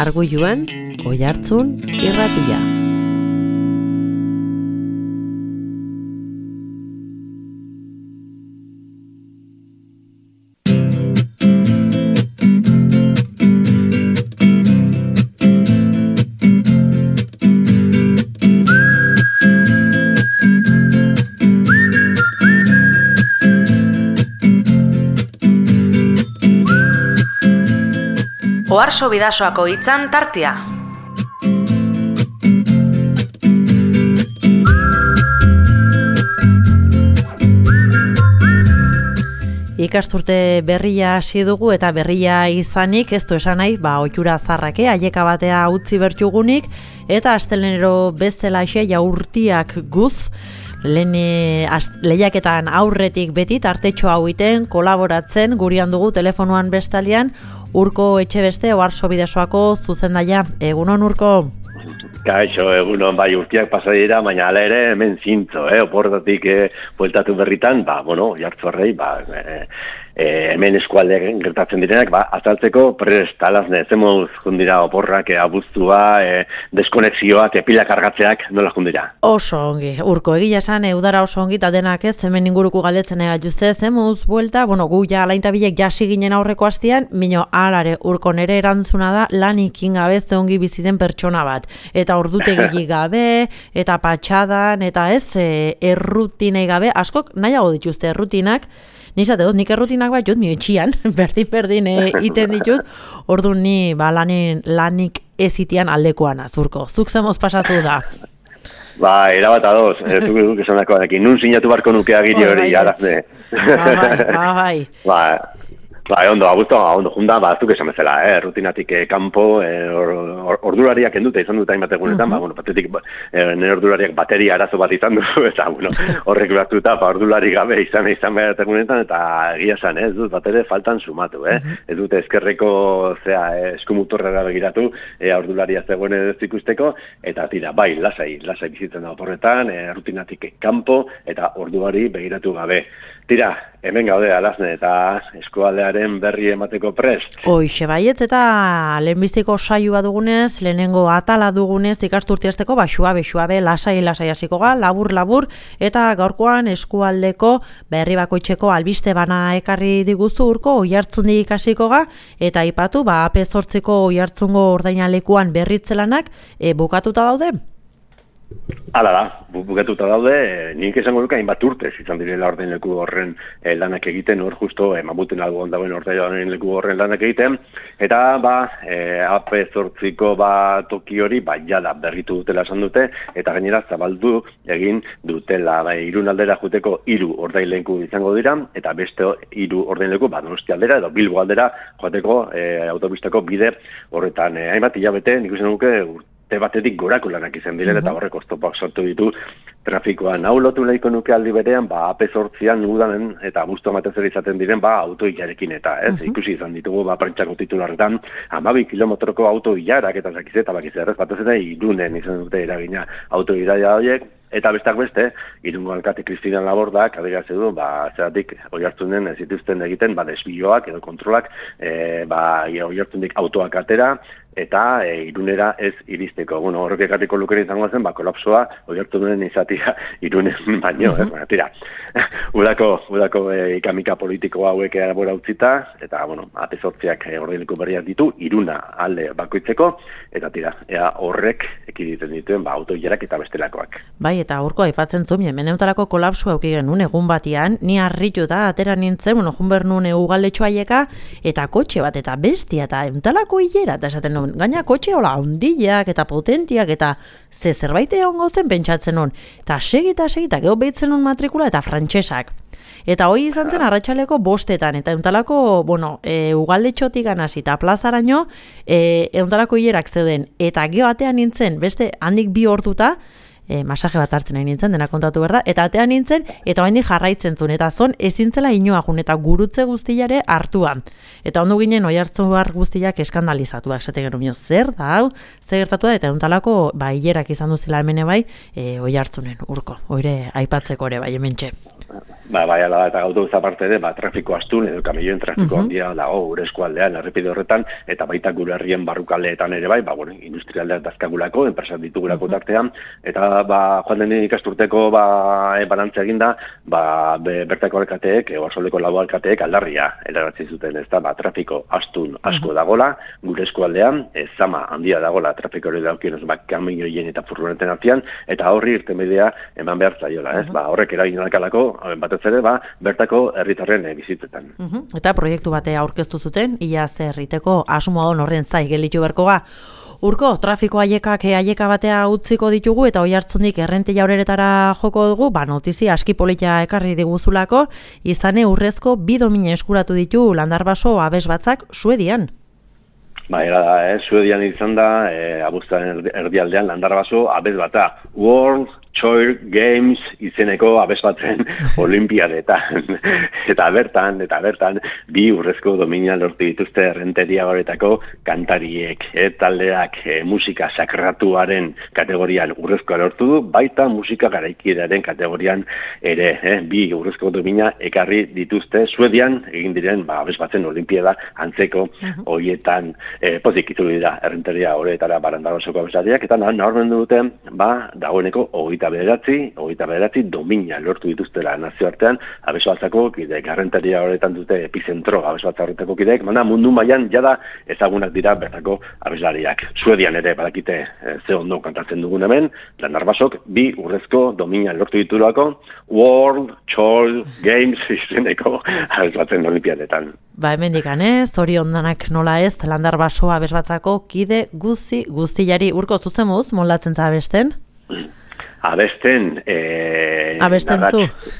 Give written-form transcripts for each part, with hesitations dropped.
Arguiluan, Oihartzun irratia. Oharso Bidasoako hitzan tartea. Ikasturte berria hasi dugu eta berria izanik ez du esan nahi, ohitura zarrake, aieka batea utzi bertxugunik eta astelenero bezalaxe jaurtiak guz. Lehiaketan aurretik beti tartetxo hau iten, kolaboratzen, gurian dugu telefonoan bestalian, Urko Etxebeste, Oharso Bidasoako zuzendaia. Egunon, Urko? Kaixo, egunon, urtiak pasa dira, baina hala ere hemen zintzo, oportatik bueltatu berritan, Oihartzunarrei, hemen eskualdean gertatzen direnak, azaltzeko prest, alazne, zemuz jundira oporrak, abuztua, deskonexioak, pilak kargatzeak, nola jundira? Oso ongi, Urko, egia esan, udara oso ongi, eta denak ez, hemen inguruko galdetzen egatuzte, zemuz buelta, gu ja alaintabilek jasi ginen aurreko hastian, mino alare, Urko, nere erantzuna da, lanik ingabe ze ongi biziten pertsona bat, eta ordutegik gabe, eta patxadan, eta ez, errutinei gabe, askok nahiago dituzte errutinak. Nizate dut, nik errutinak bat jut, etxian, berdin iten ditut, ordu ni lanik ezitian aldekoan azurko. Zuk zemoz pasazu da? Erabat adoz, zuk esanako adekin, nun sinatu barko nuke agiri hori, arazne. Ondo, ondo, junda, azuk esan bezala, rutinatik kanpo, ordulariak endute izan dut hainbat egunetan, batetik nire ordulariak bateria arazo bat izan du, eta horrek behartuta, ordulari gabe izan behar egunetan, eta egia esan, ez dut batere faltan sumatu, ez dute eskerreko eskumutorrera begiratu, ordularia zegoen ez ikusteko, eta tira, lasai bizitzen da oporretan, rutinatik kanpo, eta ordulari begiratu gabe. Tira, hemen gaude alazne eta eskualdearen berri emateko prest. Hoixe baietz eta lehenbiztiko saioa dugunez, lehenengo atala dugunez ikasturtiazteko, suabe, lasai hasiko ga, labur, eta gaurkoan eskualdeko berri bakoitzeko albiste bana ekarri diguzu Urko, Oihartzundik hasiko ga, eta aipatu, AP8ko Oihartzungo ordainalekuan berritzelanak bukatuta daude? Hala da, bukatuta daude, nik esango nuke hainbat urtez izan direla ordainleku horren lanak egiten, hor justo mamuten algo ondauen ordainleku horren lanak egiten, eta AP8ko toki hori jada berritu dutela esan dute, eta gainera zabaldu egin dutela, Irun aldera juteko 3 ordainleku izango dira, eta beste 3 ordainleku Donostia aldera edo Bilbo aldera joateko autobistako bide horretan. Hainbat hilabete, nik esan nuke batetik gorako lanak izan direla, eta horrek oztopak sortu ditu trafikoan. Hau lotu nahiko nuke aldi berean, AP8an udanen eta abuztu amatez izaten diren, autoilarekin eta, ikusi izan ditugu, prentsako titularretan, 12 kilometroko autoilarak eta zakizeta, batez eta Irunen izan dute eragina autoilaia horiek, eta bestak beste, Irungo alkate Kristinan Labordak, adierazi du, zeratik Oihartzunen ez zituzten egiten, desbiloak edo kontrolak, Oihartzundik autoak atera, eta Irunera ez iristeko. Horrek ekarriko lukera izango zen, kolapsoa Oihartzunen izatea Irunen baino, tira. Udako ikamika politiko hauek erabora utzita, eta, AP8ak ordainleku berriak ditu, Iruna alde bakoitzeko, eta tira, horrek ekiditen dituen, autoilarak eta bestelakoak. Eta Urko aipatzen zuen, meneutalako kolapsua auki genuen egun batian, ni harrituta atera nintzen, junber nuen ugalletxo haieka, eta kotxe bat, eta bestia, eta eutalako hilera, eta esaten nuen, gaina kotxe hola ondileak, eta potentiak, eta zerbait egongo zen pentsatzen nuen, eta segita, geho behitzen nuen matrikula, eta frantsesak. Eta hoi izan zen arratsaleko 5:00, eta eutalako, ugalletxotik ganasi, eta plazaraino, eutalako hilerak zeuden, eta geho atean nintzen, beste handik 2 orduta, masaje bat hartzen nahi nintzen, dena kontatu behar da, eta atean nintzen, eta oraindik jarraitzen zuen, eta zon ezintzela inoa jun, eta gurutze guztiare hartua. Eta ondo ginen Oihartzunar guztiak eskandalizatuak, esaten genuen, zer da, hau, zer gertatu da, eta euntalako, hilerak izan duzela hemen bai, Oihartzunen, Urko, oire aipatzeko ere bai hementxe. Bai, ala eta autobus aparte ere, trafiko astun edo kamioen trafiko handia dago gure eskualdean, errepide horretan, eta baita gure herrien barrukaldeetan ere bai, industrialdeak dazkagulako, enpresak ditugulako tartean, eta joan den ikasturteko balantzea eginda, bertako alkateek, oasoleko lau alkateek aldarria eraratzi zuten, ez da, trafiko astun asko dagola, gure eskualdean, zama handia dagola trafiko hori daukien, kamioien eta furgoneten artean, eta horri irtenbidea eman behar zaiola, ez? Horrek eragin alkalako, batez ere, bertako herritarren bizitzetan. Eta proiektu batea aurkeztu zuten, ia ze herriteko asmoa horren zai gelitu berkoga. Urko, trafiko aieka batea utziko ditugu eta Oiartzundik Errenteria Horeretara joko dugu, notizia aski polita ekarri diguzulako, izane urrezko 2 domina eskuratu ditu Landarbaso abesbatzak Suedian. Era da, Suedian izan da, abuztuaren erdialdean Landarbaso abesbata, World Choir Games izeneko abesbatzen olimpiadetan. Eta bertan, 2 urrezko domina lortu dituzte Errenteria Horetako kantariek, taldeak musika sakratuaren kategorian urrezkoa lortu du, baita musika garaikidaren kategorian ere, 2 urrezko domina ekarri dituzte Suedian egin diren abesbatzen olimpiada antzeko hoietan pozik itzuli dira Errenteria Horetara Landarbasoko abeslariak, eta nabarmendu dute, dagoeneko 29 domina lortu dituztela nazioartean, abesbatzako kideek, Errenteria Horetan dute epizentro abesbatza horretako kideek, mundu mailan jada ezagunak dira bertako abeslariak. Suedian ere badakite ze ondo kantatzen dugun hemen, Landarbasok 2 urrezko domina lortu ditulako World Choir Games izeneko abesbatzen olimpiadetan. Hemendik zoriondanak nola ez, Landarbaso abesbatzako kide guztiari. Urko, zuzemuz, moldatzen za abesten? Abesten zu?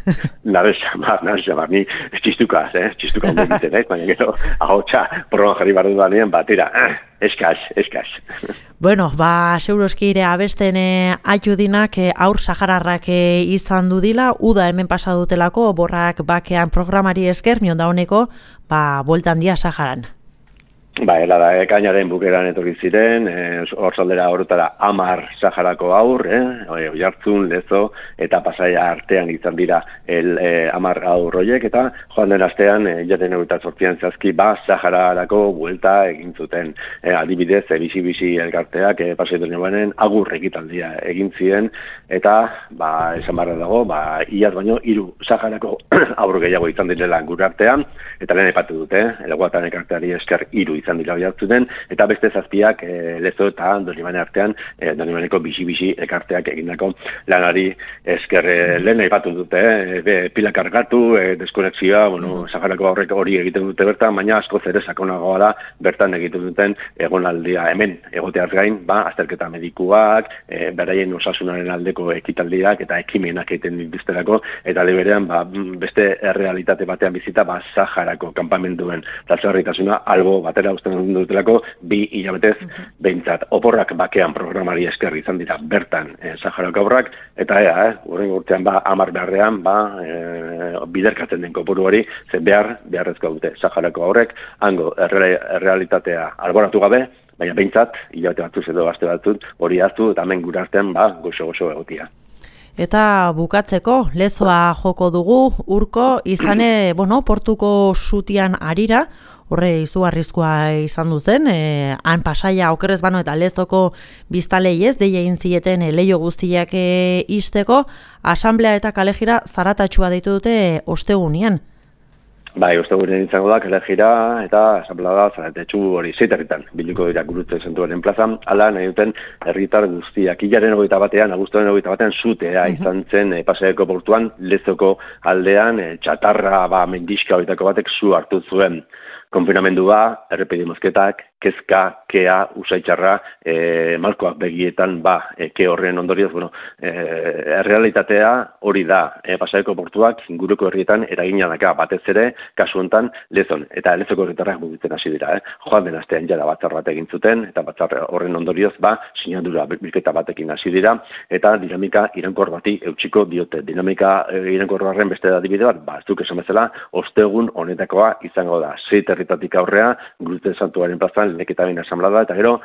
Nabez, ni txistuka ondo egiten, baina gero, ahotsa, porroan jarri bardu danean, batera, eskas. Bueno, seuroski ire abesten aiudinak aur sahararrak izan dudila, uda hemen pasadutelako, borrak bakean programari esker, mionda honeko, bueltan dia Saharan. Ekainaren bukeran etorri ziren, orzaldera horretara 10 Saharako aur, Oiartzun, Lezo, eta Pasaia artean izan dira 10 aur horiek, eta joan den astean, jaten 28an zazki, Sahararako buelta egin zuten. Adibidez, bizi elkarteak, Pasaia agur ekitaldia egin ziren, eta, esan barra dago, iaz baino, 3 Saharako aur gehiago izan direla gure artean, eta lehen aipatu dute, Legoatan elkarteari esker 3 izan dira Oiartzunen, eta beste 7 Lezo eta Donibane artean, Donibaneko bizi elkarteak egindako lanari esker lehen aipatu dute, pila kargatu, deskonexioa, Saharako aurrek hori egiten dute bertan, baina askoz ere sakonagoa da bertan egiten duten egonaldia hemen egoteaz gain, azterketa medikuak, beraien osasunaren aldeko ekitaldiak eta ekimenak egiten dituztelako, eta berean beste errealitate batean bizita Saharako kanpamenduen latxarritasuna albo batera usten dutelako 2 hilabetez behintzat. Oporrak bakean programari esker izan dira bertan Saharako aurrak, eta horren urtean 10 beharrean biderkatzen den kopuru hori, beharrezko dute Saharako aurrek, hango errealitatea alboratu gabe, baina behintzat, hilabete batzuz edo aste batzut, hori hartu eta hemen gure artean goxo egotia. Eta bukatzeko, Lezoa joko dugu, Urko, izane, portuko sutian arira, horre izugarrizkoa izan duzen, han Pasaia okerrez bano eta Lezoko biztalei ez, deia egin zieten leio guztiak izteko, asamblea eta kalejira zaratatxua deitu dute ostegunean. Ostegunean izango da, kalejira eta asamblea da zaratatxu hori 7 herritan, biliko dira gurutze zentuaren plazan, ala nahi duten herritar guztiak. Ilaren 21, abuztuaren 21, zutea izan zen Pasaiako portuan, Lezoko aldean, txatarra mendiska horietako batek zu hartu zuen. Konfinamendua, errepide mozketak, kezka, kea, usaitxarra, malkoak begietan, ke horren ondorioz, errealitatea hori da, Pasaiako portuak, inguruko herrietan eragina daka batez ere, kasu hontan Lezon, eta Lezoko herritarrak mugitzen hasi dira. Joan den astean jada batzar bat egin zuten, eta batzar horren ondorioz, sinadura bilketa batekin hasi dira, eta dinamika irankor bati eutsiko diote. Dinamika irankor barren beste adibide bat, ez duk esan bezala, ostegun honetakoa izango da. 7 herritatik aurrea, Gurutze Santuaren plazan, leketa bain asamblada, eta gero,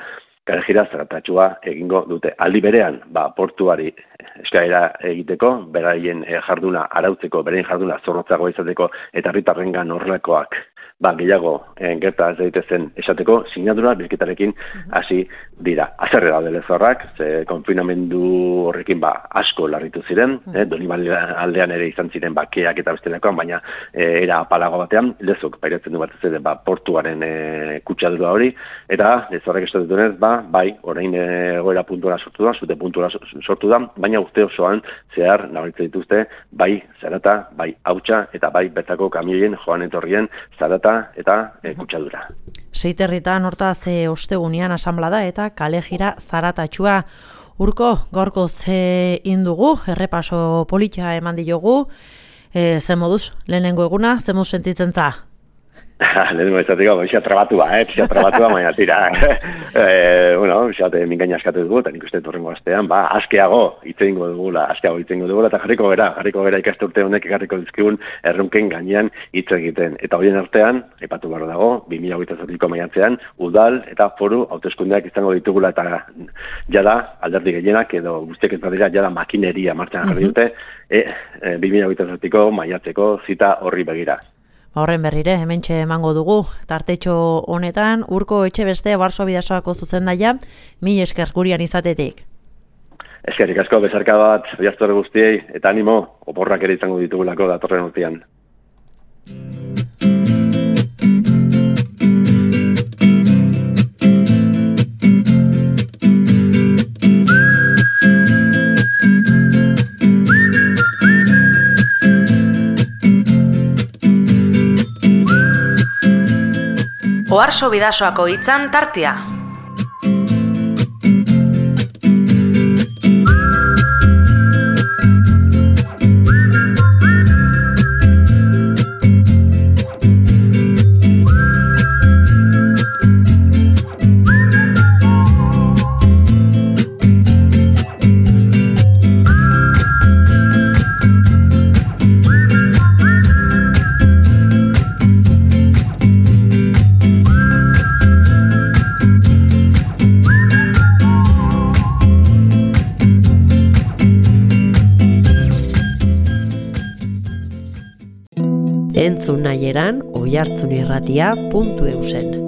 kalejira zaratatxua egingo dute. Aldi berean, portuari eskaera egiteko, beraien jarduna arautzeko, beraien jarduna zorrotzagoa izateko, eta herritarrengan horrelakoak gehiago gerta ez daitezen esateko, sinadura bilketarekin hasi dira. Azerre daude lezorrak, ze konfinamendu horrekin asko larritu ziren, Donibane aldean ere izan ziren keak eta bestelakoan, baina era apalago batean, lezok pairatzen du batez ere portuaren kutsadura hori, eta lezorrek esatu dunez, bai, orain egoera puntuala sortu da, zute puntuala sortu da, baina urte osoan zehar nabaritzen dituzte, bai zarata, bai hautsa, eta bai bertako kamioien joan etorrien zarata eta kutsadura. Seiterritan hortaz ostegunean asanblada eta kalejira zaratatxua. Urko, gaurko ze indugu, errepaso politia eman diogu, ze moduz, lehenengo eguna, ze moduz sentitzen za? Lehenengo ezatiko, pixat trabatua, baina tira. Mingaina askatu dugu, eta nik uste torrengo astean, askeago itzengo dugula, eta jarriko gara ikaste urte honek ekarriko dizkigun erronken gainean hitz egiten. Eta horien artean, aipatu behar dago, 2027ko maiatzean, udal eta foru hauteskundeak izango ditugula, eta jada, alderdi gehienak, edo guztiek ez badira, jada makineria martxan jarri dute, 2027ko maiatzeko zita horri begira. Horren berrire, hementxe emango dugu, tartetxo honetan, Urko Etxebeste Barso Bidasoako zuzendaia, 1000 esker gurian izatetik. Eskerrik asko, bezarka bat, biaztore guztiei, eta animo, oporrak ere izango ditugulako datorren urtean. Oarso Bidasoako hitzan tartea. Entzun nahieran oihartzunirratia.eusen